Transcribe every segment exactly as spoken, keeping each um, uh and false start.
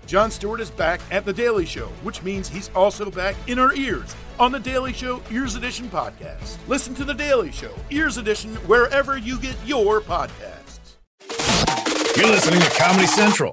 Jon Stewart is back at The Daily Show, which means he's also back in our ears on The Daily Show Ears Edition podcast. Listen to The Daily Show Ears Edition wherever you get your podcasts. You're listening to Comedy Central.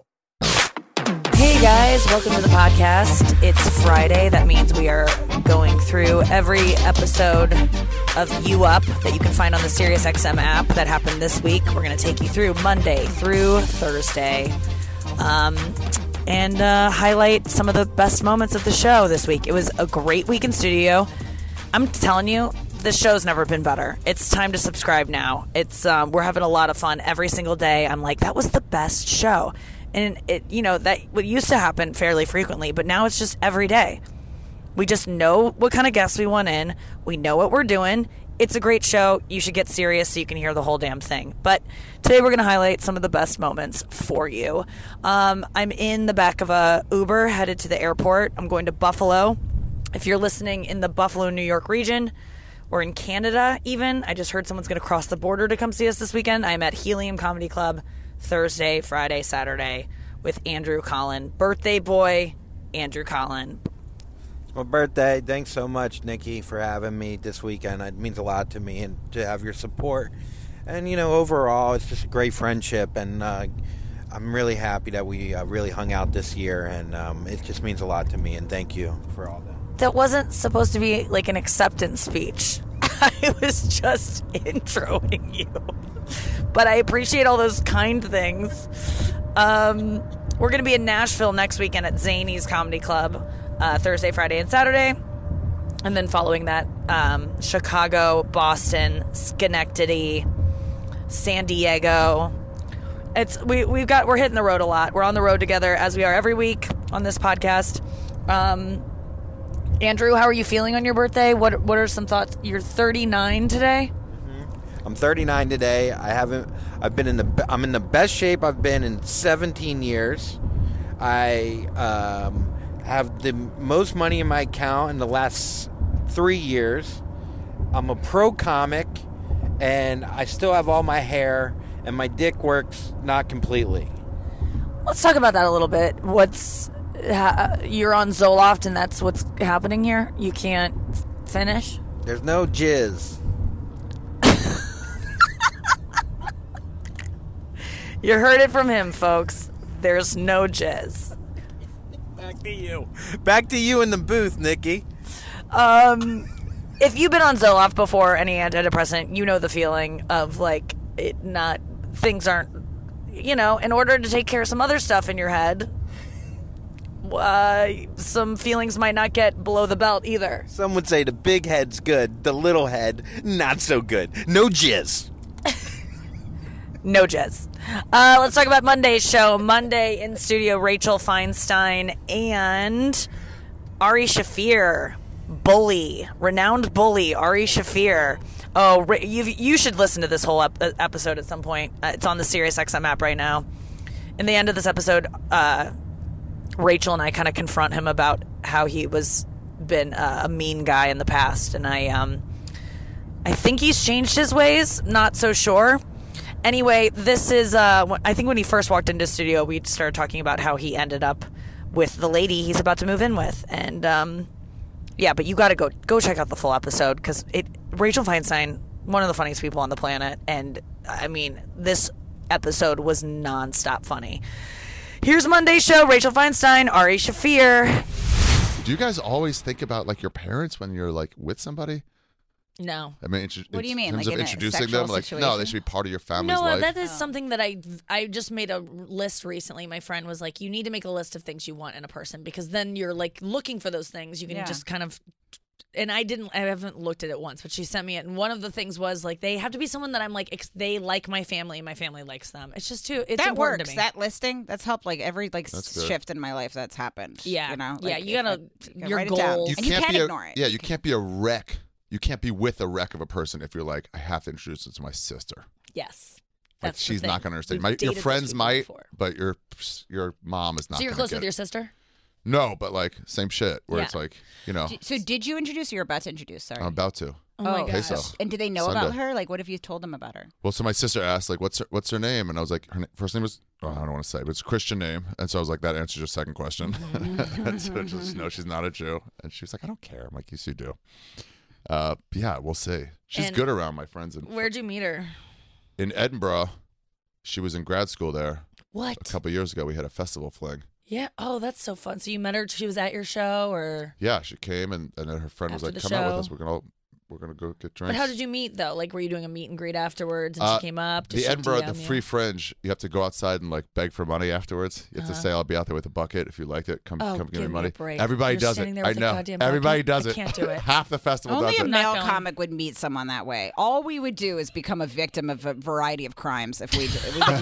Hey guys, welcome to the podcast. It's Friday. That means we are going through every episode of You Up that you can find on the SiriusXM app that happened this week. We're going to take you through Monday through Thursday um, and uh, highlight some of the best moments of the show this week. It was a great week in studio. I'm telling you, this show's never been better. It's time to subscribe now. It's um, we're having a lot of fun every single day. I'm like, that was the best show. And it, you know, that what used to happen fairly frequently, but now it's just every day. We just know what kind of guests we want in. We know what we're doing. It's a great show. You should get serious so you can hear the whole damn thing. But today we're going to highlight some of the best moments for you. Um, I'm in the back of a Uber headed to the airport. I'm going to Buffalo. If you're listening in the Buffalo, New York region, or in Canada even, I just heard someone's going to cross the border to come see us this weekend. I'm at Helium Comedy Club Thursday, Friday, Saturday with Andrew Collin. Birthday boy, Andrew Collin. Well, birthday. Thanks so much, Nikki, for having me this weekend. It means a lot to me and to have your support. And, you know, overall, it's just a great friendship. And uh, I'm really happy that we uh, really hung out this year. And um, it just means a lot to me. And thank you for all that. That wasn't supposed to be like an acceptance speech. I was just introing you. But I appreciate all those kind things. Um, we're going to be in Nashville next weekend at Zany's Comedy Club, uh, Thursday, Friday, and Saturday. And then following that, um, Chicago, Boston, Schenectady, San Diego. It's we we've got we're hitting the road a lot. We're on the road together as we are every week on this podcast. Um, Andrew, how are you feeling on your birthday? What what are some thoughts? You're thirty-nine today. I'm thirty-nine today. I haven't. I've been in the. I'm in the best shape I've been in seventeen years. I um, have the most money in my account in the last three years. I'm a pro comic, and I still have all my hair, and my dick works not completely. Let's talk about that a little bit. What's uh, you're on Zoloft, and that's what's happening here. You can't finish. There's no jizz. You heard it from him, folks. There's no jizz. Back to you. Back to you in the booth, Nikki. Um, if you've been on Zoloft before, any antidepressant, you know the feeling of like it not things aren't, you know, in order to take care of some other stuff in your head, uh, some feelings might not get below the belt either. Some would say the big head's good, the little head not so good. No jizz. No jizz. Uh, let's talk about Monday's show. Monday in studio, Rachel Feinstein and Ari Shaffir. Bully. Renowned bully, Ari Shaffir. Oh, you you should listen to this whole ep- episode at some point. Uh, it's on the SiriusXM app right now. In the end of this episode, uh, Rachel and I kind of confront him about how he was been uh, a mean guy in the past. And I, um, I think he's changed his ways. Not so sure. Anyway, this is, uh, I think when he first walked into the studio, we started talking about how he ended up with the lady he's about to move in with. And, um, yeah, but you got to go go check out the full episode because it Rachel Feinstein, one of the funniest people on the planet. And, I mean, this episode was nonstop funny. Here's Monday's show. Rachel Feinstein, Ari Shaffir. Do you guys always think about, like, your parents when you're, like, with somebody? No. I mean, intru- What do you mean? In terms Like of in a introducing them, like, sexual no, they situation? should be part of your family's No, life. that is Oh. something that I I just made a list recently. My friend was like, you need to make a list of things you want in a person because then you're like looking for those things. You can Yeah. just kind of, and I didn't, I haven't looked at it once, but she sent me it. And one of the things was like, they have to be someone that I'm like, ex- they like my family and my family likes them. It's just too, it's that important works. to me. That listing, that's helped like every like That's s- good. shift in my life that's happened. Yeah. you know. Yeah, Like, you if gotta- I- I your write it down. goals. You and you can't can't be a, ignore it. Yeah, you can't be a wreck. You can't be with a wreck of a person if you're like, I have to introduce this to my sister. yes. Like, That's the she's thing. not going to understand. We've My, your dated those friends people might, before. but your your mom is not So you're gonna close get with it. your sister? No, but like, same shit, where Yeah. it's like, you know, D- So did you introduce or you're about to introduce? Sorry. I'm about to. Oh my Oh, gosh. Peso. And do they know Sunday. about her? Like, what if you told them about her? Well, so my sister asked, like, what's her, what's her name? And I was like, her na- first name was, oh, I don't want to say, but it's a Christian name. And so I was like, that answers your second question. And so just, no, she's not a Jew. And she was like, I don't care. I'm like, yes, you do. Uh, yeah, we'll see. She's And good around my friends. In, Where'd you meet her? in Edinburgh, she was in grad school there. What? A couple years ago, we had a festival fling. Yeah. Oh, that's so fun. So you met her. She was at your show, or? Yeah, she came, and, and then her friend was After like, the come out with show. us. We're going to we're gonna go get drinks. But how did you meet though? Like, were you doing a meet and greet afterwards, and Uh, she came up? Did the she Edinburgh, D M the you? free fringe, you have to go outside and like beg for money afterwards. You have Uh-huh. to say, "I'll be out there with a bucket. If you liked it, come, Oh, come give, give me me a money." break. Everybody You're does standing it. there I with a know. goddamn Everybody bucket? does I it. can't do it. Half the festival Only does a it. Not male going. comic would meet someone that way. All we would do is become a victim of a variety of crimes if we, if we didn't.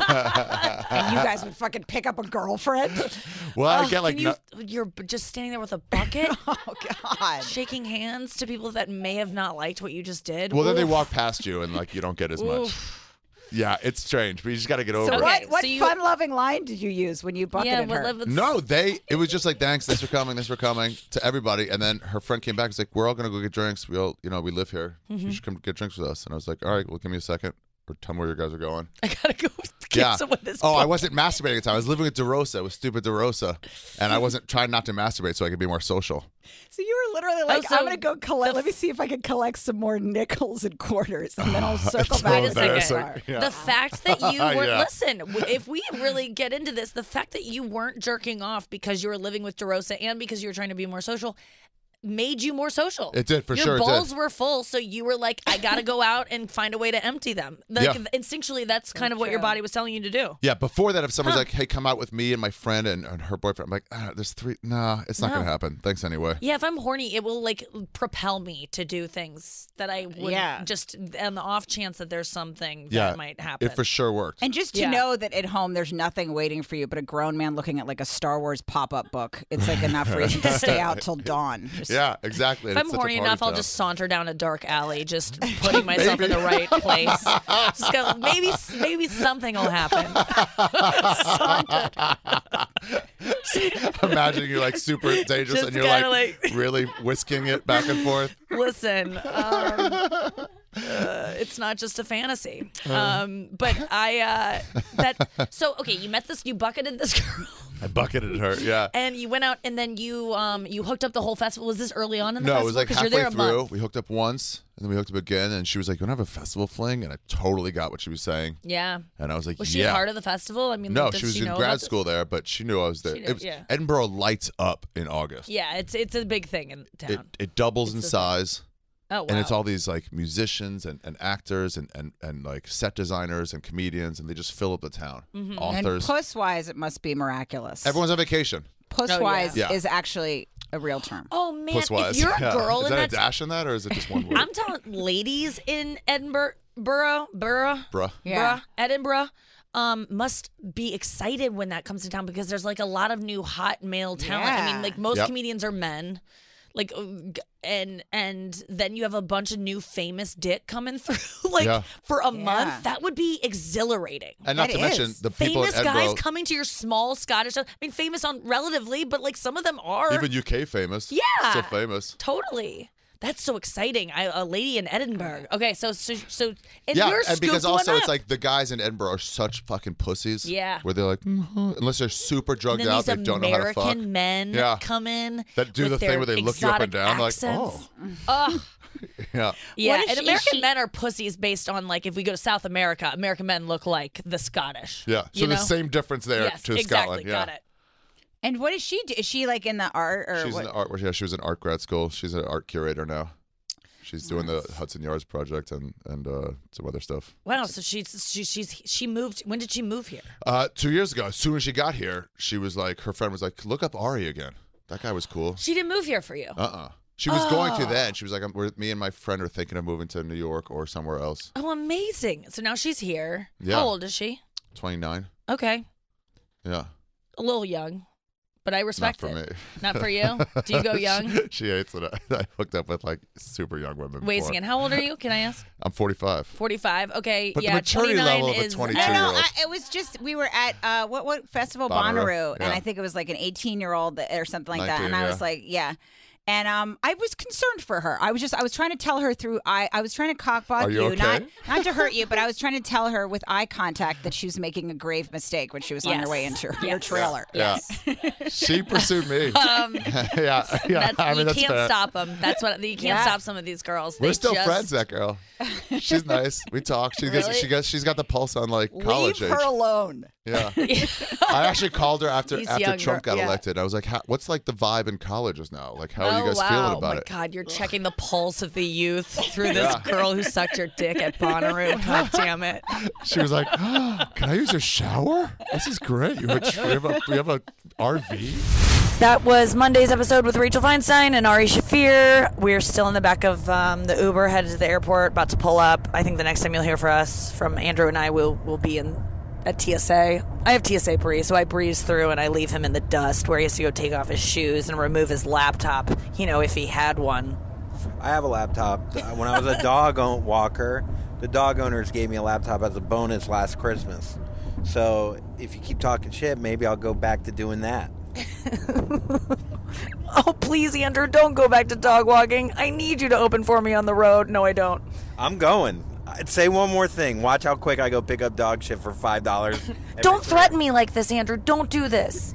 And you guys would fucking pick up a girlfriend. Well, I Oh, get like can you, no- you're b- just standing there with a bucket, Oh God. shaking hands to people that may have not liked what you just did. well, then they Oof. walk past you and like you don't get as much. Yeah, it's strange, but you just got to get over So it. Okay, what, what so you- fun-loving line did you use when you bucketed Yeah, what her? level? No, they. It was just like thanks, thanks for coming, thanks for coming to everybody. And then her friend came back. It's like we're all gonna go get drinks. We all, you know, we live here. Mm-hmm. You should come get drinks with us. And I was like, all right, well, give me a second, or tell me where you guys are going. I gotta go give Yeah. someone this. Oh, I book. wasn't masturbating at the time. I was living with DeRosa, with stupid DeRosa, and I wasn't trying not to masturbate so I could be more social. So you were literally like, so I'm gonna go collect. the Let me see if I can collect some more nickels and quarters, and then I'll circle It's back. Wait a to the second. bar. Yeah. The fact that you were Yeah. listen, w- if we really get into this, the fact that you weren't jerking off because you were living with DeRosa and because you were trying to be more social made you more social. It did, for Your sure it did. balls were full, so you were like, I gotta go out and find a way to empty them. Like, Yeah. instinctually, that's kind of what your true. body was telling you to do. Yeah, before that, if someone's like, "Hey, come out with me and my friend and, and her boyfriend," I'm like, ah, "There's three. Nah, it's not No. gonna happen. Thanks anyway." Yeah, if I'm horny, it will like propel me to do things that I would Yeah. just on the off chance that there's something Yeah, that might happen. it for sure worked. And just to Yeah. know that at home there's nothing waiting for you but a grown man looking at like a Star Wars pop-up book. It's like enough reason to stay out till dawn. Just- Yeah, exactly. If and I'm it's such a horny party enough, I'll town. just saunter down a dark alley, just putting myself in the right place. Just go, maybe, maybe something will happen. Imagine you're like super dangerous Just and you're like, kinda like- really whisking it back and forth. Listen, um, uh, it's not just a fantasy. Um, but I uh, that so okay. You met this, you bucketed this girl, I bucketed her. Yeah. and you went out, and then you um you hooked up the whole festival. Was this early on in the No, festival? it was like 'Cause you're halfway there a through. month. We hooked up once, and then we hooked up again, and she was like, "You want to have a festival fling?" And I totally got what she was saying, Yeah. and I was like, Was she "Yeah." a part of the festival? I mean, no, like, does she was in know grad about this? school there, but she knew I was there. She It did, was, yeah. Edinburgh lights up in August. Yeah, it's it's a big thing in It town. it doubles in It's a thing. size. oh wow. And it's all these like musicians and, and actors and, and, and like set designers and comedians, and they just fill up the town. Mm-hmm. And Authors. puss-wise, it must be miraculous. Everyone's on vacation. Puss-wise yeah. is actually a real term. Oh man, Puss-wise. if you're a Yeah. girl Is in that that, a dash in that, or is it just one word? I'm telling ladies in Edinburgh, borough, borough, Bruh. Yeah. bruh, Edinburgh, um, must be excited when that comes to town because there's like a lot of new hot male talent. I mean, Yeah. like most Yep. comedians are men. Like uh, g- and and then you have a bunch of new famous dick coming through like Yeah. for a Yeah. month. That would be exhilarating. And not That to mention is. the people Famous in guys Edinburgh, coming to your small Scottish. I mean, famous on relatively, but like some of them are even U K famous. Yeah. Still famous. totally. That's so exciting. I, a lady in Edinburgh. Okay, so so so and Yeah, you're and because scooped one also it's up. like the guys in Edinburgh are such fucking pussies. Yeah. Where they're like, "Mhm," unless they're super and drugged then out, these they don't know how to fuck. American men Yeah. come in That do with the thing their where they look you up and exotic down, like, accents. oh. Ugh. Yeah. Yeah, What is and she- American she- men are pussies based on like if we go to South America, American men look like the Scottish. Yeah. So you the know? same difference there Yes, to exactly. Scotland. Yeah. Got it. And what does she do? Is she like in the art or She's what? an art. Yeah, she was in art grad school. She's an art curator now. She's doing the Hudson Yards project and and uh, some other stuff. Wow. So she's she, she's she moved. When did she move here? Uh, two years ago, as soon as she got here, she was like, her friend was like, "Look up Ari again. That guy was cool." She didn't move here for you. Uh uh She was going Oh. to then. She was like, I'm, we're, "Me and my friend are thinking of moving to New York or somewhere else." Oh, amazing. So now she's here. Yeah. How old is she? twenty-nine. Okay. Yeah. A little young, but I respect Not for it. me. Not for you? Do you go young? she, she hates it. I, I hooked up with like super young women. Wait a before. second. How old are you? Can I ask? I'm forty-five. forty-five. Okay. But the yeah. maturity twenty-nine level of a is. twenty-two I don't know. year old. I, it was just we were at uh, what what festival Bonnaroo, Bonnaroo, and yeah. I think it was like an eighteen year old or something like that, and nineteen, I yeah. was like, yeah. And um, I was concerned for her. I was just, I was trying to tell her through, I, I was trying to cockblock Are you you, okay? not, not to hurt you, but I was trying to tell her with eye contact that she was making a grave mistake when she was on Yes. her way into her, Yes. your trailer. Yeah. She pursued me. Um, yeah, yeah. that's, I mean, you that's can't fair. stop them. That's what you can't Yeah. stop some of these girls. We're They still just, friends. That girl. She's nice. We talk. She gets. Really? She gets. She's got the pulse on like college Leave age. her alone. Yeah. I actually called her after He's after younger, Trump got yeah. elected. I was like, how, "What's like the vibe in colleges now? Like, how are Oh, you guys wow. feeling Oh about my it?" God, you're checking the pulse of the youth through this Yeah. girl who sucked your dick at Bonnaroo. God damn it. She was like, oh, "Can I use your shower? This is great. You have a, we have a, we have a R V." That was Monday's episode with Rachel Feinstein and Ari Shafir. We're still in the back of um, the Uber, headed to the airport, about to pull up. I think the next time you'll hear from us, from Andrew and I, will will be in at T S A. I have T S A breeze, so I breeze through and I leave him in the dust where he has to go take off his shoes and remove his laptop, you know, if he had one. I have a laptop. Uh, When I was a dog own- walker, the dog owners gave me a laptop as a bonus last Christmas. So if you keep talking shit, maybe I'll go back to doing that. Oh, please, Andrew, don't go back to dog walking. I need you to open for me on the road. No, I don't. I'm going. I'd say one more thing. Watch how quick I go pick up dog shit for five dollars. Don't threaten me like this, Andrew. Don't do this.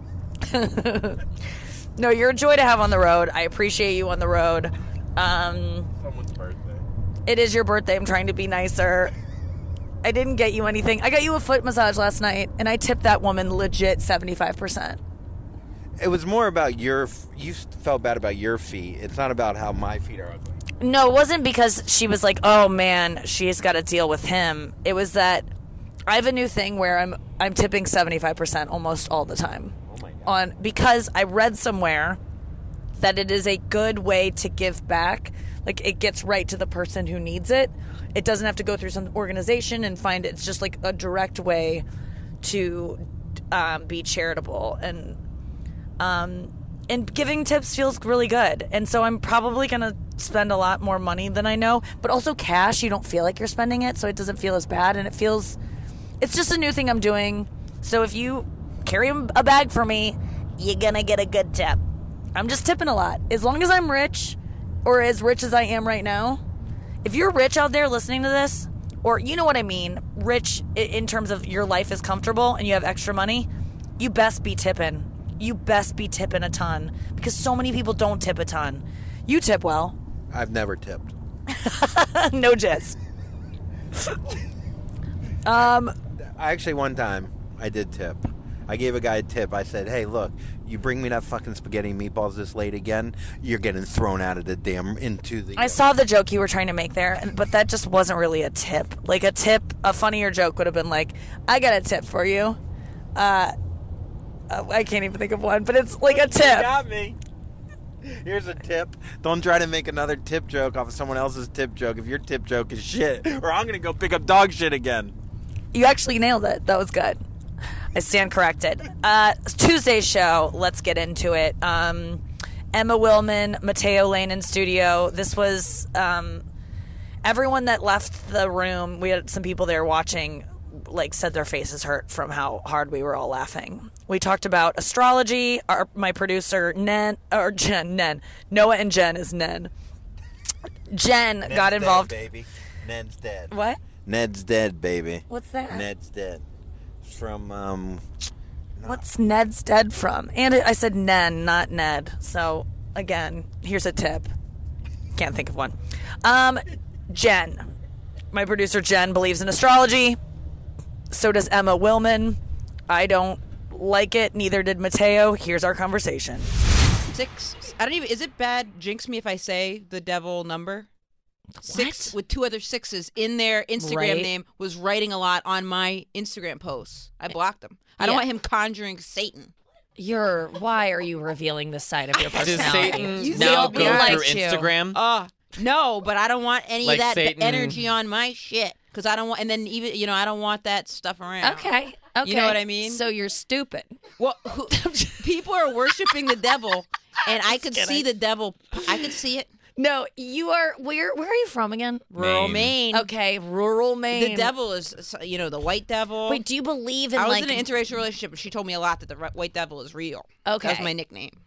No, you're a joy to have on the road. I appreciate you on the road. Um, Someone's birthday. it is your birthday. I'm trying to be nicer. I didn't get you anything. I got you a foot massage last night, and I tipped that woman legit seventy-five percent. It was more about your. You felt bad about your feet. It's not about how my feet are ugly. No, it wasn't because she was like, oh man, she's got to deal with him. It was that I have a new thing where I'm I'm tipping seventy-five percent almost all the time. Oh my God. On because I read somewhere that it is a good way to give back. Like it gets right to the person who needs it. It doesn't have to go through some organization and find it. It's just like a direct way to um, be charitable and um, and giving tips feels really good. And so I'm probably gonna spend a lot more money than I know, but also cash. You don't feel like you're spending it, so it doesn't feel as bad, and it feels. It's just a new thing I'm doing. So if you carry a bag for me, you're gonna get a good tip. I'm just tipping a lot. As long as I'm rich, or as rich as I am right now. If you're rich out there listening to this, or you know what I mean, rich i- in terms of your life is comfortable and you have extra money, you best be tipping. You best be tipping a ton, because so many people don't tip a ton. You tip well. I've never tipped. No jizz. um, I actually one time I did tip. I gave a guy a tip. I said, "Hey, look, you bring me that fucking spaghetti and meatballs this late again, you're getting thrown out of the damn into the." I saw the joke you were trying to make there, and- but that just wasn't really a tip. Like a tip, a funnier joke would have been like, "I got a tip for you." Uh, uh, I can't even think of one, but it's like a You tip. got me. Here's a tip. Don't try to make another tip joke off of someone else's tip joke if your tip joke is shit, or I'm gonna go pick up dog shit again. You actually nailed it. That was good. I stand corrected. Uh, Tuesday's show. Let's get into it. Um, Emma Willman, Mateo Lane in studio. This was um, everyone that left the room. We had some people there watching, like, said their faces hurt from how hard we were all laughing. We talked about astrology. Our, my producer Nen or Jen Nen Noah and Jen is Nen. Jen Ned's got involved. dead, baby. Ned's dead. What? Ned's dead, baby. What's that? Ned's dead. It's from um. What's Ned's dead from? And I said Nen, not Ned. So, again, here's a tip. Can't think of one. Um, Jen. My producer Jen believes in astrology. So does Emma Willman. I don't like it. Neither did Mateo. Here's our conversation. Six. I don't even. Is it bad? Jinx me if I say the devil number. Six with two other sixes in their Instagram Right. name was writing a lot on my Instagram posts. I blocked him. I don't Yeah. want him conjuring Satan. You're. Why are you revealing this side of your Does personality? Satan You now said go we through liked you. Instagram? Uh no, but I don't want any Like of that Satan- energy on my shit because I don't want. And then even you know I don't want that stuff around. Okay. Okay. You know what I mean? So you're stupid. Well, who, people are worshiping the devil, and I could see the devil. I could see it. No, you are. Where? Where are you from again? Rural Maine. Maine. Okay, rural Maine. The devil is, you know, the white devil. Wait, do you believe in I was like? in an interracial relationship, and she told me a lot that the ri- white devil is real. Okay. That was my nickname.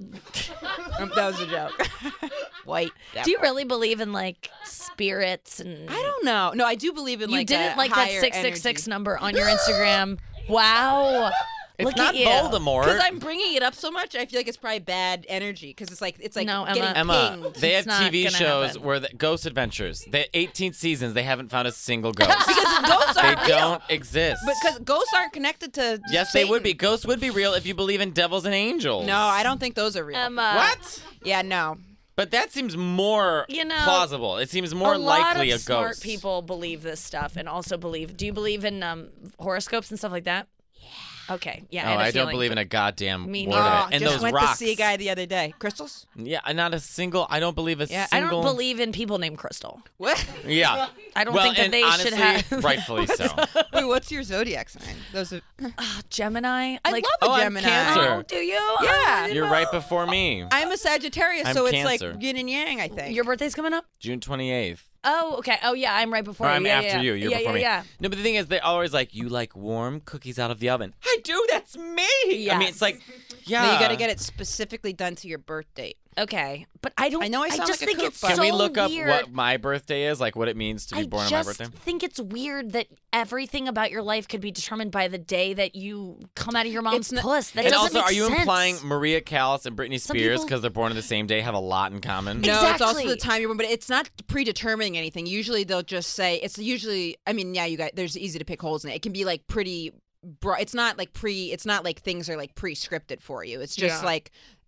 That was a joke. White. Do you really believe in like spirits and? I don't know. No, I do believe in You like didn't a like that higher six six six energy. number on your Instagram. Wow. It's Look not at you. Voldemort. Because I'm bringing it up so much, I feel like it's probably bad energy. Because it's like it's like No, Emma. getting Emma, pinged. they have It's not T V gonna shows happen. where the Ghost Adventures. They eighteen seasons. They haven't found a single ghost. because ghosts they aren't real. don't exist. Because ghosts aren't connected to. yes, they would be. Satan. Ghosts would be real if you believe in devils and angels. No, I don't think those are real. Emma. What? Yeah, no. But that seems more You know, plausible. It seems more a lot likely of a smart ghost. people believe this stuff, and also believe. Do you believe in um, horoscopes and stuff like that? Yeah. Okay. Yeah. Oh, I, had a I don't feeling, believe but- in a goddamn Me word neither. of Oh, it. And just those went rocks. to see a guy the other day. Crystals? Yeah, not a single. I don't believe a Yeah, I single. don't believe in people named Crystal. What? Yeah. I don't well, think that and they honestly, should have. rightfully so. Wait, what's your zodiac sign? Those are. Gemini. I like, love a Oh, I'm Gemini. Cancer. Oh, do you? Yeah. I didn't You're know. right before me. I'm a Sagittarius, I'm so it's Cancer. like yin and yang. I think. Your birthday's coming up. June twenty-eighth. Oh, okay. Oh, yeah. I'm right before Or you. I'm yeah, after yeah. you. You're yeah, before yeah, me. Yeah. No, but the thing is, they're always like, you like warm cookies out of the oven. I do. That's me. I mean, Yes. it's like, yeah. No, you got to get it specifically done to your birth date. Okay, but I don't. I know I sound just like a think kook, it's but- Can so we look up weird. what my birthday is? Like what it means to be I born just on my birthday? think it's weird that everything about your life could be determined by the day that you come out of your mom's It's not- puss. That And doesn't also, make are you sense. implying Maria Callas and Britney Some Spears, people- because they're born on the same day, have a lot in common? No, it's also Exactly. the time you're born, but it's not predetermining anything. Usually they'll just say it's usually. I mean, yeah, you guys. There's easy to pick holes in it. It can be like pretty. Broad. It's not like pre. It's not like things are like pre-scripted for you. It's just Yeah. like.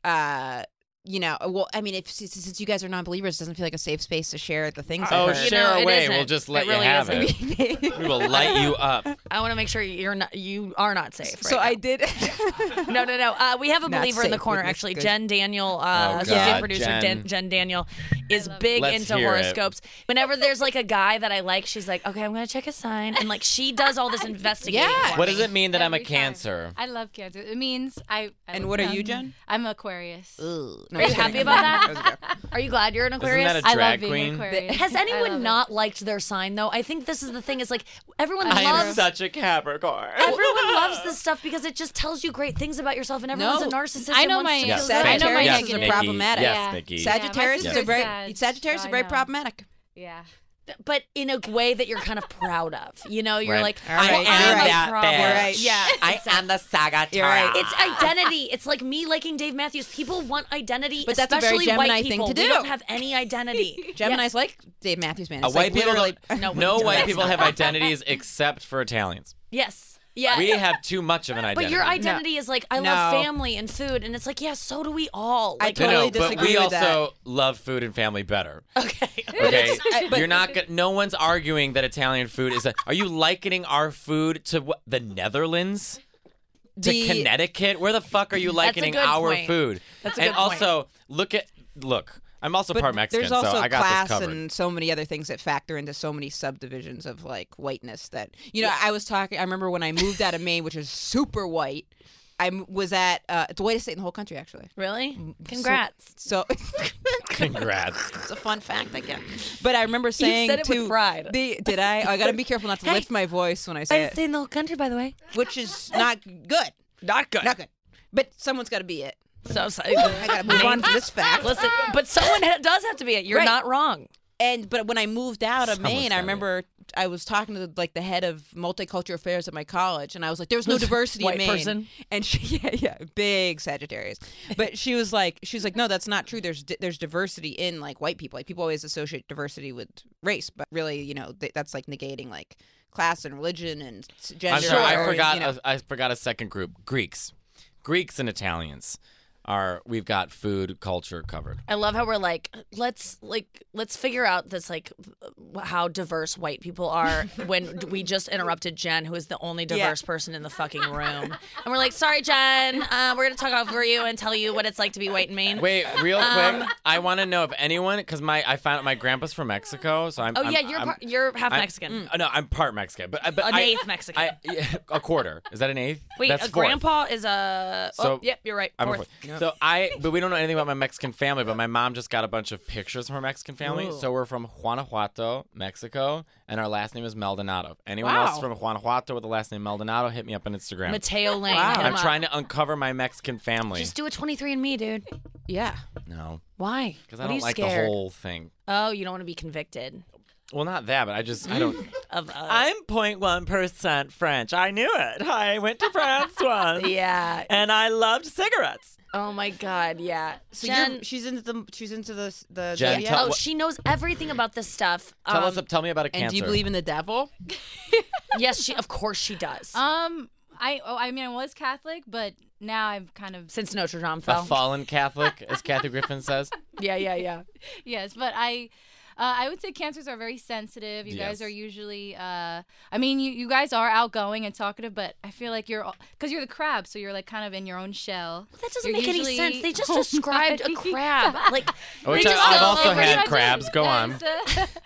uh You know, well, I mean, if since since you guys are non-believers, it doesn't feel like a safe space to share the things. Oh, I've heard. You share know, it away. isn't. We'll just It let really you have isn't. it. We will light you up. I want to make sure you're not. You are not safe. So right I did. No, no, no. Uh, we have a Not believer in the safe, corner, goodness, actually. good. Jen Daniel, Oh, uh, associate God, producer Jen. Dan- Jen Daniel, is big Let's into hear it. horoscopes. Whenever there's like a guy that I like, she's like, "Okay, I'm gonna check his sign," and like she does all this investigating. Yeah. for What me. does it mean that I'm a Every time. Cancer? I love Cancer. It means I. I And love what are them. you, Jen? I'm Aquarius. Ugh. No, Are you just happy kidding. about that? was a joke. Are you glad you're an Aquarius? that a I drag love being queen? Aquarius. Has I anyone love not it. liked their sign though? I think this is the thing. Is like everyone I am loves. such a Capricorn. Everyone loves this stuff because it just tells you great things about yourself, and everyone's No. a narcissist. I and know wants my- to Yes, feel good. I know my yes, Sagittarius are Mickey. problematic. Yes, Yeah. Mickey. Sagittarius Yeah, is my a very sister's Sagittarius Sag, are very so I know. problematic. Yeah. but in a way that you're kind of proud of. You know, you're Right. like, All right, well, you're I'm right. a that problem. bitch. You're right. Yeah, I am the Sagittarius. You're right. it's identity. It's like me liking Dave Matthews. People want identity, But that's a very especially Gemini white thing people. to We do. don't have any identity. Gemini's like Dave Matthews Band. Uh, It's white like people literally. don't, No, no, we white don't. people have identities except for Italians. Yes. Yeah. We have too much of an identity. But your identity is like, I No. love family and food, and it's like, yeah, so do we all. I Like, no, totally no, but disagree we with that. also love food and family better. okay. Okay, I- but- you're not. Go- no one's arguing that Italian food is. A, are you likening our food to what, the Netherlands? To The- Connecticut? Where the fuck are you likening good our point. food? That's a and good point. also look at look. I'm also But part Mexican, there's also so I got class this covered. and so many other things that factor into so many subdivisions of like whiteness that you know. I was talking. I remember when I moved out of Maine, which is super white. I m- was at. Uh, it's the whitest state in the whole country, actually. Really? Congrats. So. Congrats. It's a fun fact, I guess. But I remember saying said it with to pride. the did I? Oh, I got to be careful not to Hey. lift my voice when I say I it, stay in the whole country, by the way. which is not good. Not good. Not good. But someone's got to be it. So, so I got to move on from this fact. Listen, but someone ha- does have to be it. You're Right. not wrong. And but when I moved out of Someone's Maine, gotta I be. remember I was talking to like the head of multicultural affairs at my college, and I was like, "There's no diversity White in Maine." person? And she, yeah, yeah, big Sagittarius. But she was like, she was like, "No, that's not true. There's di- there's diversity in like white people. Like people always associate diversity with race, but really, you know, th- that's like negating like class and religion and s- gender. I'm sorry, I or, forgot. you know. a, I forgot a second group. Greeks, Greeks and Italians are. We've got food culture covered. I love how we're like, let's like let's figure out this like how diverse white people are when we just interrupted Jen, who is the only diverse person in the fucking room, and we're like, sorry, Jen, uh, we're gonna talk over you and tell you what it's like to be white in Maine. Wait, real Um, quick. I want to know if anyone, because my I found out my grandpa's from Mexico, so I'm. Oh I'm- yeah, you're I'm- par- you're half I'm- Mexican. uh, no, I'm part Mexican, but, but An I- eighth Mexican. I, yeah, a quarter. Is that an eighth? Wait, That's a fourth. grandpa is a. So- oh, yep, you're right. I'm a Fourth. fourth. So I, but we don't know anything about my Mexican family. But my mom just got a bunch of pictures from her Mexican family. Ooh. So we're from Guanajuato, Mexico, and our last name is Maldonado. Anyone Wow. else from Guanajuato with the last name Maldonado, hit me up on Instagram. Mateo Lane. Wow. hit him I'm up. trying to uncover my Mexican family. Just do a twenty-three and me, dude. Yeah. No, Why? because I What are don't you like scared? the whole thing. Oh, you don't want to be convicted Well, not that, but I just I don't. of. Uh, I'm zero point one percent French. I knew it. I went to France once. yeah. And I loved cigarettes. Oh my God. Yeah. So Jen. you're, she's into the she's into the the Jen, zodiac? tell- Oh, what- she knows everything about this stuff. Tell Um, us. Tell me about a And cancer. do you believe in the devil? Yes, she. Of course, she does. Um, I oh, I mean, I was Catholic, but now I've kind of Since Notre Dame a fell. fallen Catholic, as Kathy Griffin says? Yeah, yeah, yeah. yes, but I. Uh, I would say cancers are very sensitive. You guys Yes. are usually, uh, I mean, you, you guys are outgoing and talkative, but I feel like you're, because you're the crab, so you're like kind of in your own shell. That doesn't You're make any usually sense. They just home described a body. crab. Like, Which they I- just I've go also over- had Pretty much crabs. is. Go on. That's, uh,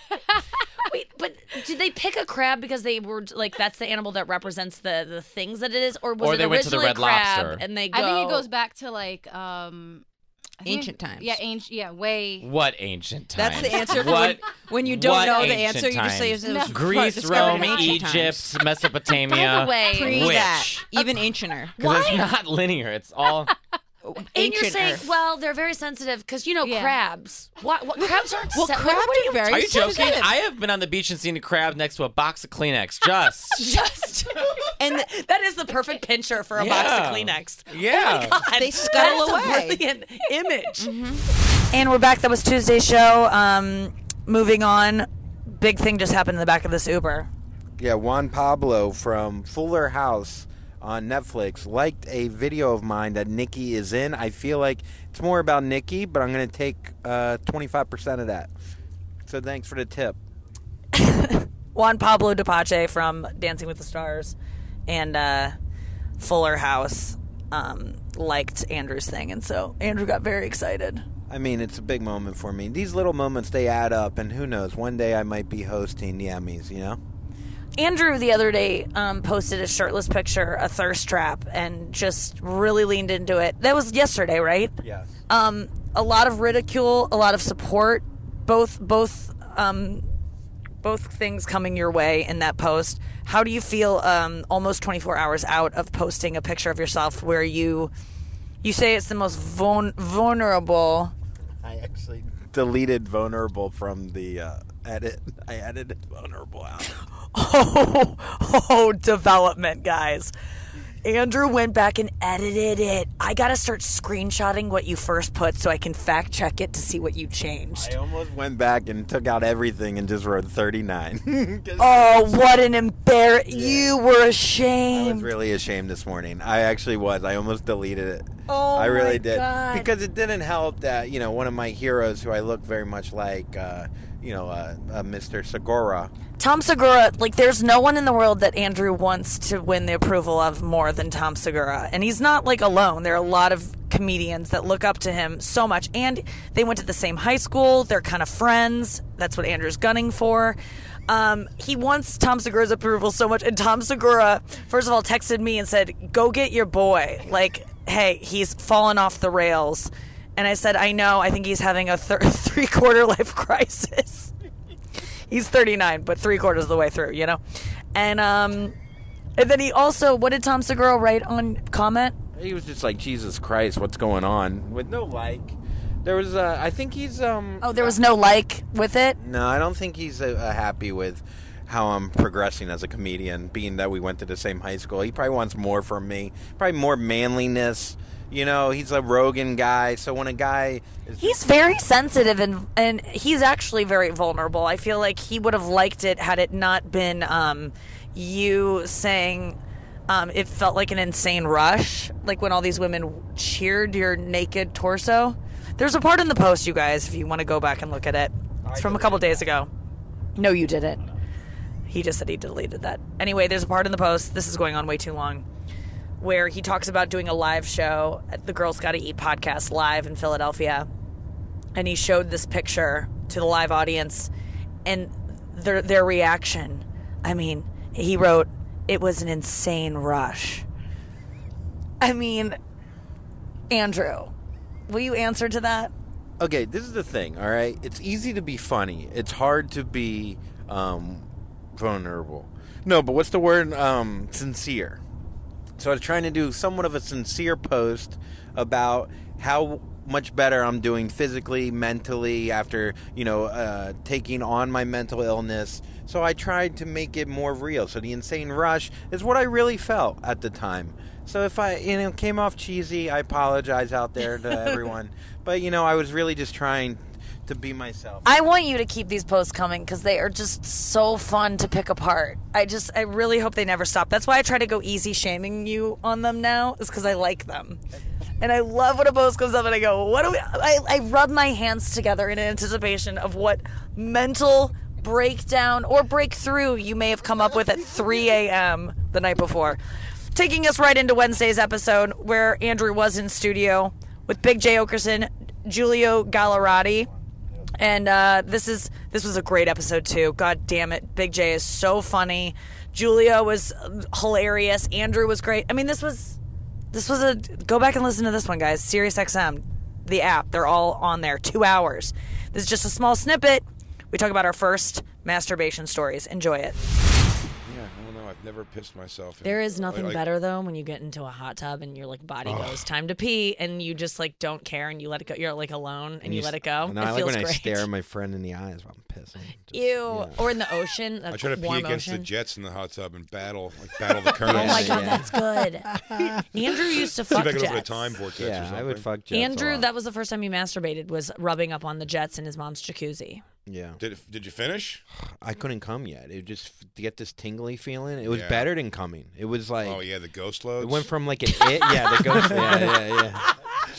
Wait, but did they pick a crab because they were like that's the animal that represents the the things that it is, or was Or it they went to the originally Red crab Lobster. and they go? I think it goes back to like, um, I think- Ancient times. Yeah, ancient. Yeah, way. What ancient times? That's the answer for What? when, when you don't what know the ancient answer. You just say times? it was Greece, discovered Rome, in ancient Egypt, times. Mesopotamia. By the way, Pre Which? that, even ancienter. Because it's not linear. It's all. and you're Ancient saying, Earth. well, they're very sensitive because you know Yeah. crabs. What? What crabs aren't? Well, sen- crabs what are you are very Are you joking? sensitive. I have been on the beach and seen a crab next to a box of Kleenex. Just. Just And th- that is the perfect picture for a box Yeah. of Kleenex. Yeah. Oh my God, They scuttle that is away. a brilliant image. And we're back. That was Tuesday's show. Um, moving on. Big thing just happened in the back of this Uber. Yeah, Juan Pablo from Fuller House on Netflix liked a video of mine that Nikki is in. I feel like it's more about Nikki, but I'm going to take uh, twenty-five percent of that. So thanks for the tip. Juan Pablo Dupache from Dancing with the Stars and uh, Fuller House um, liked Andrew's thing, and so Andrew got very excited. I mean, it's a big moment for me. These little moments, they add up, and who knows, one day I might be hosting the Emmys, you know? Andrew the other day um, posted a shirtless picture, a thirst trap, and just really leaned into it. That was yesterday, right? Yes. Um, a lot of ridicule, a lot of support, both both um, both things coming your way in that post. How do you feel um, almost twenty-four hours out of posting a picture of yourself where you you say it's the most vul- vulnerable? I actually deleted vulnerable from the uh, edit. I edited vulnerable out. Oh, oh, development, guys. Andrew went back and edited it. I gotta start screenshotting what you first put so I can fact check it to see what you changed. I almost went back and took out everything and just wrote thirty-nine. Oh, what an embarrass! Yeah. You were I was ashamed. really ashamed this morning. I actually was. I almost deleted it. Oh, I really my did. God. Because it didn't help that, you know, one of my heroes who I look very much like, uh, you know, uh, uh, Mister Segura. Tom Segura, like, there's no one in the world that Andrew wants to win the approval of more than Tom Segura. And he's not, like, alone. There are a lot of comedians that look up to him so much. And they went to the same high school. They're kind of friends. That's what Andrew's gunning for. Um, he wants Tom Segura's approval so much. And Tom Segura, first of all, texted me and said, go get your boy. Like, hey, he's fallen off the rails. And I said, I know. I think he's having a th- three-quarter life crisis. He's thirty-nine, but three quarters of the way through, you know? And um, and then he also, what did Tom Segura write on comment? He was just like, Jesus Christ, what's going on? With no like. There was, uh, I think he's, um... Oh, there was no like with it? No, I don't think he's uh, uh, happy with how I'm progressing as a comedian, being that we went to the same high school. He probably wants more from me. Probably more manliness. You know, he's a Rogan guy, so when a guy is... He's very sensitive and and he's actually very vulnerable. I feel like he would have liked it had it not been um, you saying um, it felt like an insane rush, like when all these women cheered your naked torso. There's a part in the post, you guys, if you want to go back and look at it. It's from a couple days ago. No, you didn't. He just said he deleted that. Anyway, there's a part in the post, this is going on way too long, where he talks about doing a live show at the Girls Gotta Eat podcast live in Philadelphia. And he showed this picture to the live audience and their their reaction. I mean, he wrote, it was an insane rush. I mean, Andrew, will you answer to that? Okay, this is the thing, all right? It's easy to be funny. It's hard to be um, vulnerable. No, but what's the word? Um, sincere. So I was trying to do somewhat of a sincere post about how much better I'm doing physically, mentally, after, you know, uh, taking on my mental illness. So I tried to make it more real. So the insane rush is what I really felt at the time. So if I, you know, came off cheesy, I apologize out there to everyone. But, you know, I was really just trying to be myself. I want you to keep these posts coming because they are just so fun to pick apart. I just, I really hope they never stop. That's why I try to go easy shaming you on them now, is because I like them. And I love when a post comes up and I go, what do we, I, I rub my hands together in anticipation of what mental breakdown or breakthrough you may have come up with at three a.m. the night before. Taking us right into Wednesday's episode, where Andrew was in studio with Big J Okerson, Giulio Gallerati, and uh, this is this was a great episode too. God damn it, Big J is so funny. Giulio was hilarious. Andrew was great. I mean, this was this was a go back and listen to this one, guys. SiriusXM, the app, they're all on there. Two hours. This is just a small snippet. We talk about our first masturbation stories. Enjoy it. Yeah, I don't know. I've never pissed myself. In, There is nothing like, better though when you get into a hot tub and your like body goes time to pee and you just like don't care and you let it go. You're like alone and, you, let it go. No, it I like feels when great. I stare my friend in the eyes while I'm pissing. Just, Ew. yeah. Or in the ocean. I try to pee warm against ocean. the jets in the hot tub and battle, like battle the current. Oh my Yeah, god, yeah. that's good. Andrew used to See fuck if I can open a jets. time vortex or Yeah, something. I would fuck jets. a Andrew, lot. that was the first time he masturbated, was rubbing up on the jets in his mom's jacuzzi. Yeah. Did it, did you finish? I couldn't come yet. It just to get this tingly feeling. It was Yeah. better than coming. It was like Oh yeah, the ghost loads. it went from like an it. Yeah, the ghost. Yeah, yeah, yeah.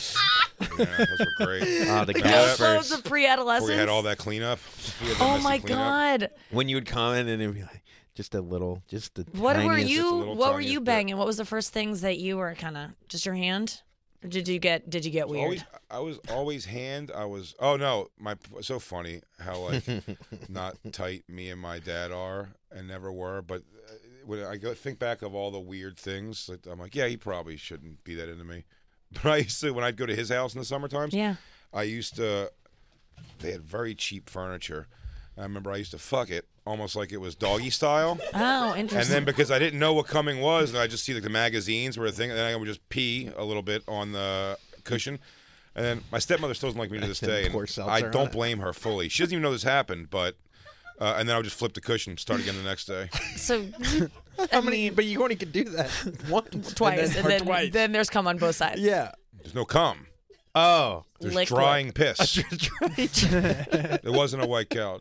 Yeah, those were great. Oh, the Remember ghost that? Loads of pre-adolescence. Before you had all that cleanup. Before you had the Oh messy my cleanup. god. When you would come in and it'd be like just a little, just the What were tiniest- just a you little what were tiniest you bit. banging? What was the first things that you were kind of just your hand? Or did you get did you get weird? Always, I was always hand. I was. Oh no, my so funny how like not tight me and my dad are and never were. But uh, when I go think back of all the weird things, like, I'm like, yeah, he probably shouldn't be that into me. But I used to when I'd go to his house in the summer times. Yeah. I used to. They had very cheap furniture. I remember I used to fuck it almost like it was doggy style. Oh, And interesting. then because I didn't know what coming was, and I just see like the magazines were a thing, and then I would just pee a little bit on the cushion. And then my stepmother still doesn't like me to this day, Pour and seltzer I on don't it. blame her fully. She doesn't even know this happened, but uh, and then I would just flip the cushion, and start again the next day. so How many? But you only could do that once, twice, and then, or twice. then there's cum on both sides. Yeah. There's no cum. Oh. There's Lick, drying lick. piss. It wasn't a white couch.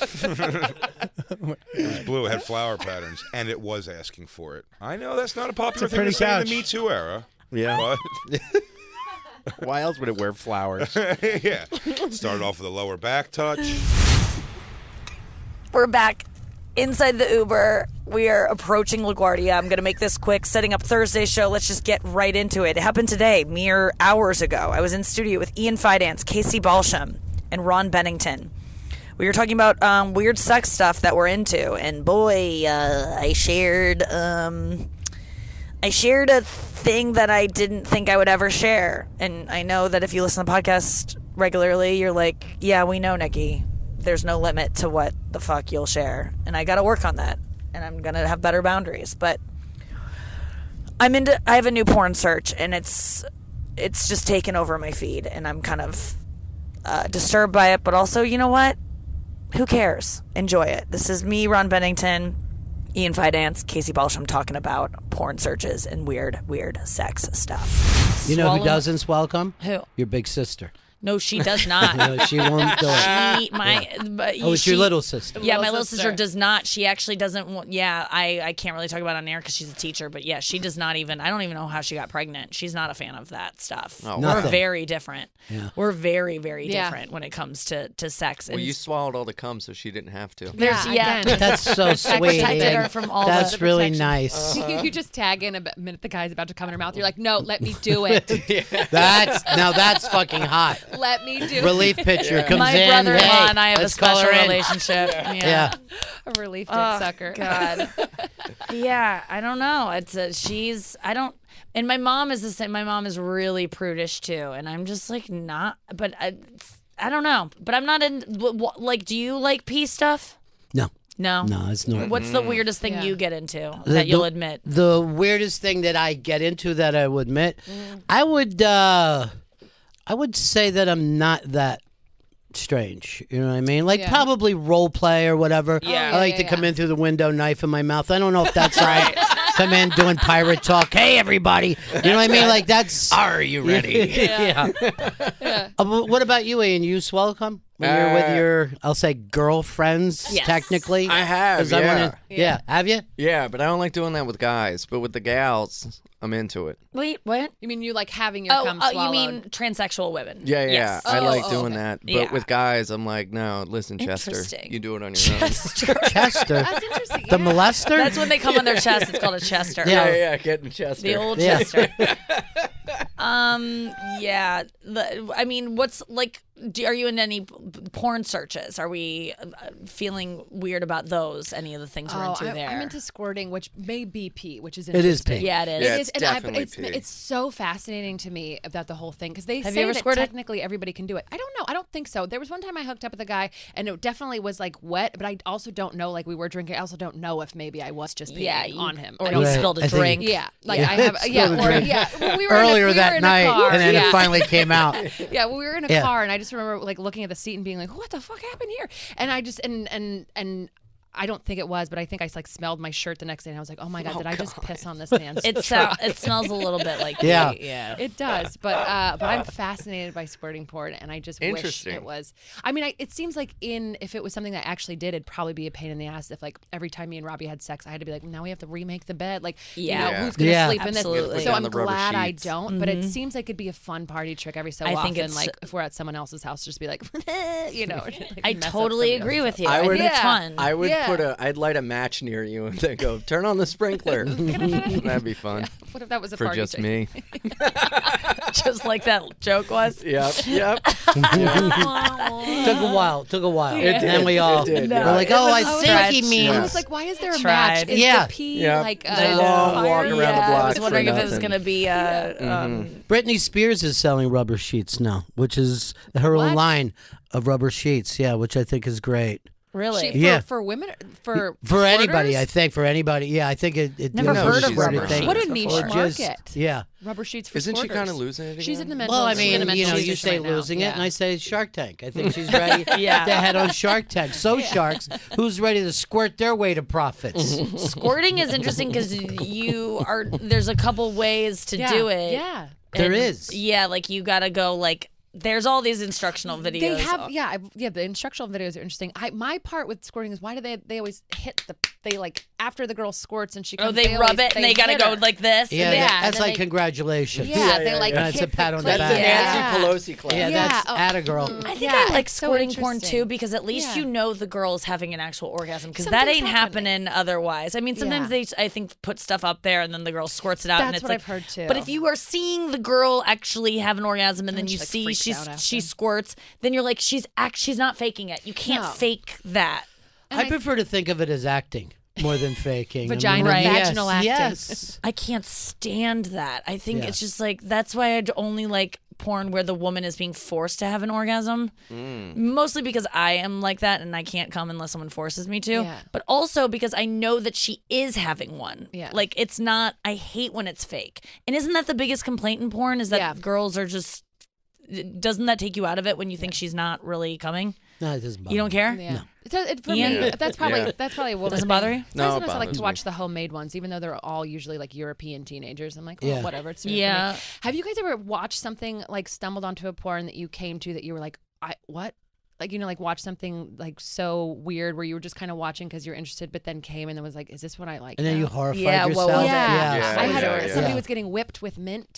It was blue. It had flower patterns, and it was asking for it. I know that's not a popular It's a thing to pretty say in couch. the Me Too era. Yeah. But Why else would it wear flowers? yeah, started off with a lower back touch. We're back inside the Uber. We are approaching LaGuardia. I'm going to make this quick. Setting up Thursday's show. Let's just get right into it. It happened today, mere hours ago. I was in studio with Ian Fidance, Casey Balsham, and Ron Bennington. We were talking about um, weird sex stuff that we're into, and boy, uh, I shared, um, I shared a thing that I didn't think I would ever share. And I know that if you listen to the podcast regularly, you're like, yeah, we know, Nikki. There's no limit to what the fuck you'll share. And I got to work on that. And I'm going to have better boundaries. But I'm into, I have a new porn search, and it's, it's just taken over my feed. And I'm kind of uh, disturbed by it. But also, you know what? Who cares? Enjoy it. This is me, Ron Bennington, Ian Fidance, Casey Balsham talking about porn searches and weird, weird sex stuff. You know who Swallow- doesn't welcome? Who? Your big sister. No, she does not. No, she won't do it. She, my, but Oh, it's she- your little sister. Yeah, my Little little sister. sister. does not. She actually doesn't want. Yeah, I, I can't really talk about it on air because she's a teacher. But yeah, she does not even. I don't even know how she got pregnant. She's not a fan of that stuff. Oh, We're Nothing. very different. Yeah. We're very, very Yeah. different when it comes to, to sex. Well, And you swallowed all the cum, so she didn't have to. there's Yeah, yeah. again. That's so sweet. protected her Ian. from all That's the really protection. nice. You, you just tag in a bit- minute the guy's about to come in her mouth. You're like, no, let me do it. That's now that's fucking hot. Let me do Relief pitcher comes My in. brother-in-law hey, and I have a let's special color in. relationship. Yeah. Yeah. a relief dick Oh, sucker. God. Yeah, I don't know. It's a, she's. I don't. And my mom is the same. My mom is really prudish too, and I'm just like not. But I, I don't know. But I'm not in. Like, do you like pee stuff? No. No. No, it's not. What's the weirdest thing Yeah. you get into The- that you'll the- admit? The weirdest thing that I get into that I would admit, Mm-hmm. I would, uh, I would say that I'm not that strange. You know what I mean? Like Yeah. probably role play or whatever. Yeah. I like yeah, to yeah, come yeah. in through the window, knife in my mouth. I don't know if that's right. Come in doing pirate talk. Hey, everybody. You know what I mean? Like that's. Are you ready? yeah. Yeah. Uh, but what about you, Ian? You swallow cum when you're with Uh, your, I'll say, girlfriends, Yes. technically? I have, 'Cause I yeah. wanna- yeah. Have you? Yeah, but I don't like doing that with guys. But with the gals, I'm into it. Wait, what? You mean you like having your Oh, cum oh, you swallowed? mean transsexual women? Yeah, yeah. Yes. I Oh, like oh, doing okay. that. But Yeah. with guys, I'm like, no, listen, Chester, Interesting. you do it on your own. Chester. Chester. That's interesting. The yeah. molester? That's when they come on their chest. It's called a Chester. Yeah. Yeah, yeah, getting Chester. The old Yeah. Chester. um. Yeah. The, I mean, what's like? Do, are you in any p- porn searches? Are we uh, feeling weird about those? Any of the things we're Oh, into I'm, there? I'm into squirting, which may be pee, which is It is interesting. pee. Yeah, it is. Yeah, It it's is, and I, but definitely it's pee. it's so fascinating to me about the whole thing because they Have say you ever that squirted? technically everybody can do it. I don't know. I don't think so. There was one time I hooked up with a guy and it definitely was like wet, but I also don't know. Like we were drinking. I also don't know if maybe I was just peeing Yeah, you- on him. or I you don't Right. know. spilled a I think- drink. Yeah, like Yeah. I have. Spilled Yeah, a or, drink. yeah. Well, we were in a- Earlier we that were in night, a car. and then yeah. it finally came out. Yeah, well, we were in a Yeah. car, and I just remember like looking at the seat and being like, "What the fuck happened here?" And I just and and and I don't think it was, but I think I like smelled my shirt the next day, and I was like, "Oh my god, did I just piss on this man's?" It so, it smells a little bit like Yeah. pee, yeah. It does, but uh, but I'm fascinated by squirting porn, and I just wish Interesting. it was. I mean, I, it seems like in if it was something that I actually did, it'd probably be a pain in the ass. If like every time me and Robbie had sex, I had to be like, now we have to remake the bed. Like, Yeah. you know, Yeah. who's gonna Yeah. sleep in Absolutely. this? So Put I'm down the rubber glad I sheets. don't. But it seems like it'd be a fun party trick every so I often. think it's- like if we're at someone else's house, just be like, you know. like, I mess up totally somebody agree else's with you. house. I, I would- think it's Yeah. fun. I would Yeah. put a. I'd light a match near you and then go turn on the sprinkler. That'd be fun What if that was a for party just trick? me. Just like that joke was. Yep, yep. Took a while. Took a while. It And then did, we all it did, we're yeah. like, oh, I It was think he stretch. means. I was like, why is there a Tried. match? Is Yeah. the pee Yeah. like It's a a long fire? walk around the Yeah, I block was for wondering if it was nothing. going to be a. Um, Britney Spears is selling rubber sheets now, which is her own What? line of rubber sheets. Yeah, which I think is great. really? She- for, Yeah. for women for For anybody, squirters? I think. For anybody, yeah, I think it. it Never deals heard with of the squirting rubber thing. sheets What a niche Or just- market. Yeah. Rubber sheets for Isn't she squirters. kind of losing it? She's in again? the mental. Well, I she's in mean, a mental you know, you institution say right now. losing it, Yeah. and I say Shark Tank. I think she's ready Yeah. to head on Shark Tank. So sharks, who's ready to squirt their way to profits? Squirting is interesting because you are. There's a couple ways to Yeah, do it. Yeah. There And, is. Yeah, like you got to go like. There's all these instructional videos. They have, yeah, I- yeah. The instructional videos are interesting. I my part with squirting is why do they they always hit the they like after the girl squirts and she Oh, comes, they, rub always- it and they got to hit go her. like this. Yeah, and they- Yeah, that- that's and then like they- congratulations. Yeah, they like Yeah, it's a hit pat the on the clit. That's back. a Yeah. Nancy Pelosi class. Yeah, Yeah, that's oh, at a girl. I think Yeah, I like it's so squirting porn interesting. too because at least Yeah. you know the girl's having an actual orgasm because that Something's ain't happening. happening otherwise. I mean, sometimes Yeah. they I think put stuff up there and then the girl squirts it out and That's it's what like, I've heard, too. But if you are seeing the girl actually have an orgasm and then And you she, like, see freaks she's out after. she squirts, then you're like she's act she's not faking it. You can't No. fake that. I prefer to think of it as acting more than faking. Vagina- I mean, vaginal yes, acting. Yes. I can't stand that. I think Yeah. it's just like that's why I only like porn where the woman is being forced to have an orgasm. Mostly because I am like that and I can't come unless someone forces me to. Yeah. But also because I know that she is having one. Yeah. Like it's not I hate when it's fake. And isn't that the biggest complaint in porn is that Yeah. girls are just doesn't that take you out of it when you think she's not really coming? No, it doesn't bother You don't care? Yeah. It does, it, for Ian? me, that's probably Yeah. that's probably a woman Doesn't thing. bother you? No, it Sometimes I like bothers to me. watch the homemade ones, even though they're all usually like European teenagers. I'm like, oh, Yeah. whatever. It's different Yeah. for me. Have you guys ever watched something like stumbled onto a porn that you came to that you were like, I what? Like you know, like watch something like so weird where you were just kind of watching because you're interested, but then came and then was like, is this what I like? And then now? you horrified Yeah, what yourself. was it? Yeah, Yeah, I had yeah, somebody yeah. was getting whipped with mint.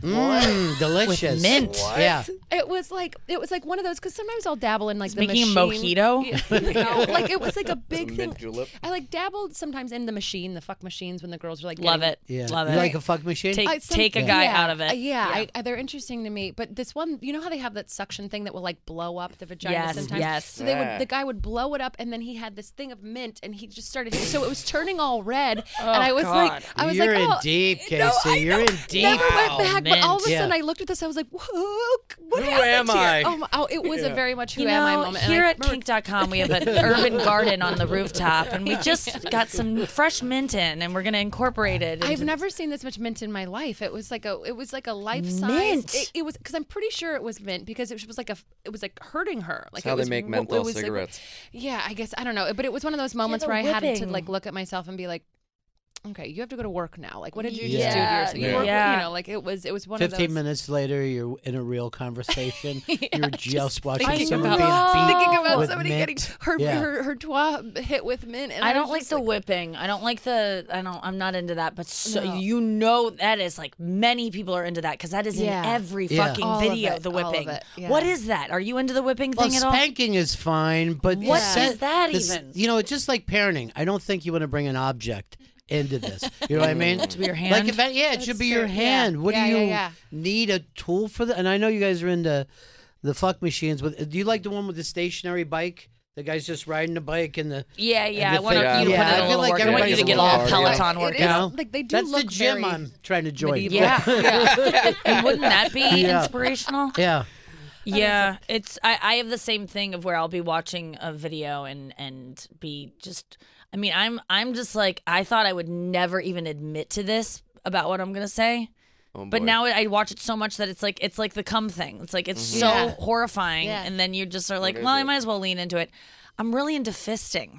Mmm, delicious. With mint. What? Yeah. It was like it was like one of those because sometimes I'll dabble in like It's the making a machine. mojito? Yeah, you know, like it was like a big Some thing. mint julep. I like dabbled sometimes in the machine, the fuck machines when the girls are like Love getting- it. Yeah. Love You it. like a fuck machine? Take, I- some- take a guy yeah, out of it. uh, Yeah, I, I, they're interesting to me. But this one, you know how they have that suction thing that will like blow up the vagina Yes, sometimes? yes. So they Yeah. would, the guy would blow it up, and then he had this thing of mint, and he just started. So it was turning all red, and I was like, God. I was You're like, in oh, deep, no, Casey. I You're know. in deep. Never Wow, went back, but all of a mint. sudden Yeah. I looked at this. I was like, whoa, what Who happened am here? I? Oh, my, oh, it was a very much who You am I know, moment. and here I at remember- kink dot com, we have an urban garden on the rooftop, and we just got some fresh mint in, and we're going to incorporate it. I've into- never seen this much mint in my life. It was like a, it was like a life size. Mint? It, it was because I'm pretty sure it was mint because it was like a, it was like hurting her. Like That's how it they was, make it menthol was like- cigarettes. yeah, I guess I don't know, but it was one of those moments the where I had to whipping. like look at myself and be like, okay, you have to go to work now. Like, what did you Yeah. just do to yourself? You, Yeah. were, Yeah. you know, like it was, it was one of Fifteen those. minutes later, you're in a real conversation. you're just, just watching thinking someone about- being beat Thinking about with somebody mint. getting her, Yeah. her her twat hit with mint. And I was don't like just the whipping. I don't like the. I don't. I'm not into that. But so, No. you know that is like many people are into that because that is Yeah. in every Yeah. fucking All of video. it, The all of whipping. it, yeah. What is that? Are you into the whipping Well, thing at all? spanking is fine, but What set- is that this- even? You know, it's just like parenting. I don't think you want to bring an object into this. You know what I mean? To be your hand? Like if I, yeah, it That's should be true. your hand. Yeah. What Yeah, do yeah, you yeah. need a tool for that? And I know you guys are into the fuck machines. With do you like the one with the stationary bike? The guy's just riding the bike and the Yeah, yeah. the I want thing- you to yeah, put in I a feel little like work. I want you everybody's to get a a little little Peloton hard. It workout. is- you know? like, they do That's the look gym very I'm trying to join. medieval. Yeah. yeah. And wouldn't that be Yeah. inspirational? Yeah. Yeah, it's I, I have the same thing of where I'll be watching a video and and be just I mean I'm I'm just like I thought I would never even admit to this about what I'm gonna say. Oh, But boy. now I watch it so much that it's like it's like the cum thing. It's like it's so Yeah. horrifying, Yeah. and then you just are like, is well, I it? might as well lean into it. I'm really into fisting.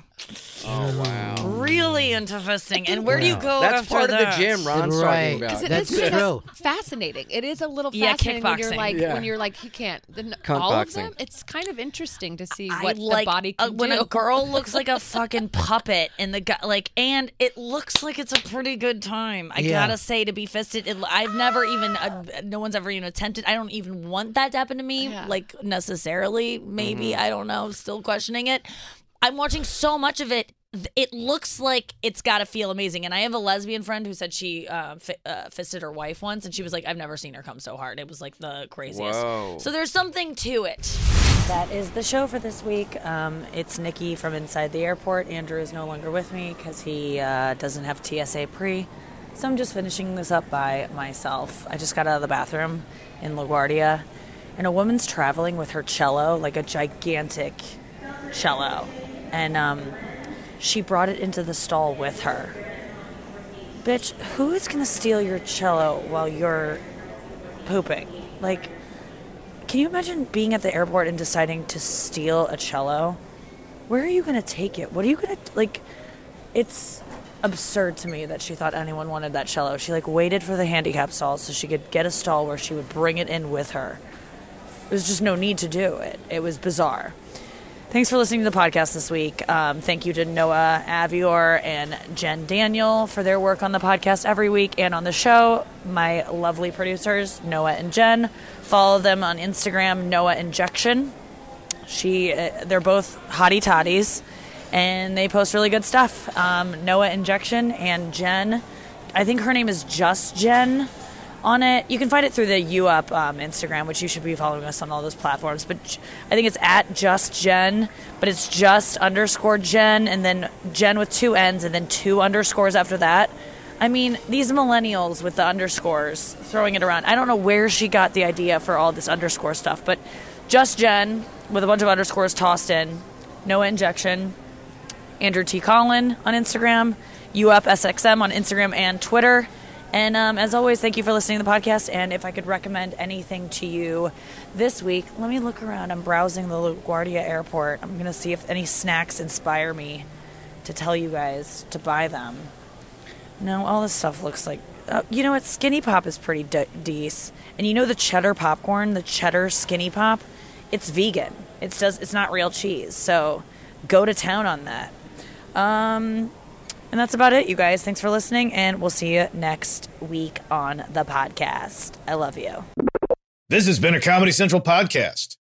Oh wow. Really into fisting. And where do you go That's after part of the that? gym Ron's Right. talking about. 'Cause it That's is kind true. of fascinating. It is a little Yeah, fascinating when you're kickboxing. like Yeah. when you're like he can't. Then Cunt all of boxing. them, it's kind of interesting to see I what like the body uh, can when do. a girl looks like a fucking puppet, and the guy like, and it looks like it's a pretty good time. I Yeah. gotta say, to be fisted, it, I've never even, uh, no one's ever even attempted. I don't even want that to happen to me, Yeah. like necessarily. Maybe I don't know. Still questioning it. I'm watching so much of it. th- It looks like it's got to feel amazing. And I have a lesbian friend who said she uh, fi- uh, fisted her wife once, and she was like, "I've never seen her come so hard. It was like the craziest." Whoa. So there's something to it. That is the show for this week. Um, it's Nikki from Inside the Airport. Andrew is no longer with me because he uh, doesn't have T S A pre. So I'm just finishing this up by myself. I just got out of the bathroom in LaGuardia, and a woman's traveling with her cello, like a gigantic cello. And um, she brought it into the stall with her. Bitch, who is going to steal your cello while you're pooping? Like, can you imagine being at the airport and deciding to steal a cello? Where are you going to take it? What are you going to, like, it's absurd to me that she thought anyone wanted that cello. She, like, waited for the handicap stall so she could get a stall where she would bring it in with her. There was just no need to do it. It was bizarre. Thanks for listening to the podcast this week. Um, thank you to Noah Avior and Jen Daniel for their work on the podcast every week and on the show. My lovely producers, Noah and Jen. Follow them on Instagram, Noah Injection. She, uh, they're both hottie toddies, and they post really good stuff. Um, Noah Injection and Jen, I think her name is just Jen on it. You can find it through the U Up um, Instagram, which you should be following us on all those platforms. But j- I think it's at just Jen, but it's just underscore Jen, and then Jen with two N's, and then two underscores after that. I mean, these millennials with the underscores throwing it around. I don't know where she got the idea for all this underscore stuff, but just Jen with a bunch of underscores tossed in. Noah Injection. Andrew T. Collin on Instagram. U Up S X M on Instagram and Twitter. And um, as always, thank you for listening to the podcast. And if I could recommend anything to you this week, let me look around. I'm browsing the LaGuardia airport. I'm going to see if any snacks inspire me to tell you guys to buy them. No, all this stuff looks like... Uh, you know what? Skinny Pop is pretty de- decent. And you know the cheddar popcorn, the cheddar Skinny Pop? It's vegan. It's does. It's not real cheese. So go to town on that. Um... And that's about it, you guys. Thanks for listening, and we'll see you next week on the podcast. I love you. This has been a Comedy Central podcast.